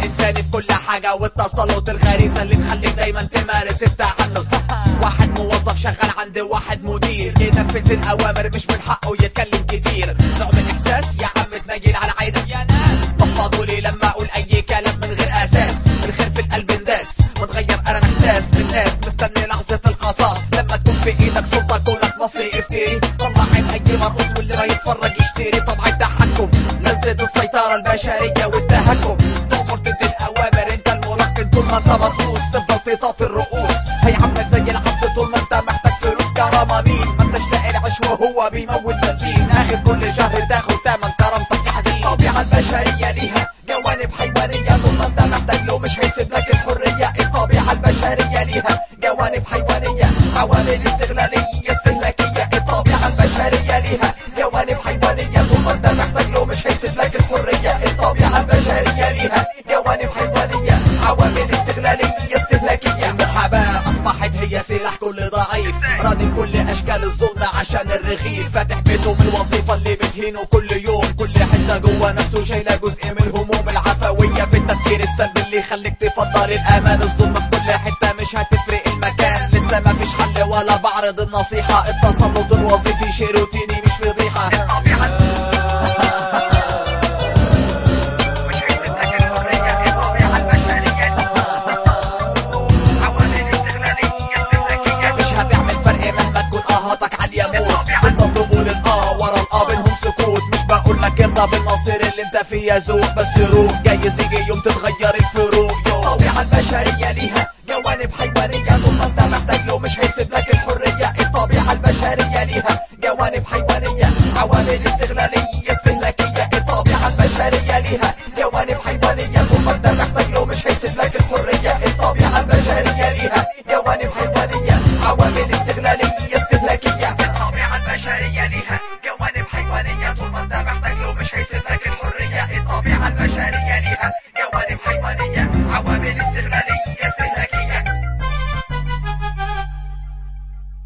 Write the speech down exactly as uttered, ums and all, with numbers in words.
انساني في كل حاجة، والتسلط الغريزة اللي تخليك دايما تمارس التعنت. واحد موظف شغال عند واحد مدير، ينفذ الاوامر مش من حقه يتكلم كتير. نوع من احساس يا عم تنيل على عينك يا ناس، طفضوا لي لما اقول اي كلام من غير اساس. الخير في القلب انداس، متغير انا محتاس من الناس، مستني لحظة القصاص. لما تكون في ايدك سلطة كونك مصري افتري، طلع عين اي مرقص واللي ما يتفرج يشتري. طبع التحكم، لذة السيطرة البشرية والتهكم، تأمر تدي الاوامر انت الملقن طول ما انت مرقوص، تفضل تطاط الرؤوس. هيعمل زي العبد طول ما انت محتاج فلوس. كرامة مين ما انتش لاقي العيش وهو بيموت بنزين، اخر كل شهر تاخد تمن كرامتك يا حزين. الطبيعة البشرية ليها جوانب حيوانية، طول ما انت محتاج له مش هيسيب لك الحرية. الطبيعة البشرية ليها جوانب حيوانية، عوامل استغلالية استهلاكية. الطبيعة البشرية ليها جوانب حيوانية، طول ما انت محتاج له مش هيسيب لك الحرية. الطبيعة البشرية ليها جوانب حيوانية، عوامل استغلالية استهلاكية. المحاباة أصبحت هي سلاح كل ضعيف، راضي بكل أشكال الظلم عشان الرغيف. فاتح بيته من الوظيفة اللي بتهينه كل يوم، كل حتة جوه نفسه شايلة جزء من الهموم العفوية. في التفكير السلبي اللي يخليك تفضل الأمان، الظلم في كل حتة مش هتفرق المكان. لسه ما فيش حل ولا بعرض النصيحة، التسلط الوظيفي شيء روتيني مش فضيحة. الطبيعة ارضى بالمصير اللي انت فيه ذوق، بس روح جايز يجي يوم تتغير الفروق. الطبيعة البشرية ليها جوانب حيوانية، طول ما انت محتاج له مش هيسيب لك الحرية. الطبيعة البشرية ليها جوانب حيوانية، عوامل استغلالية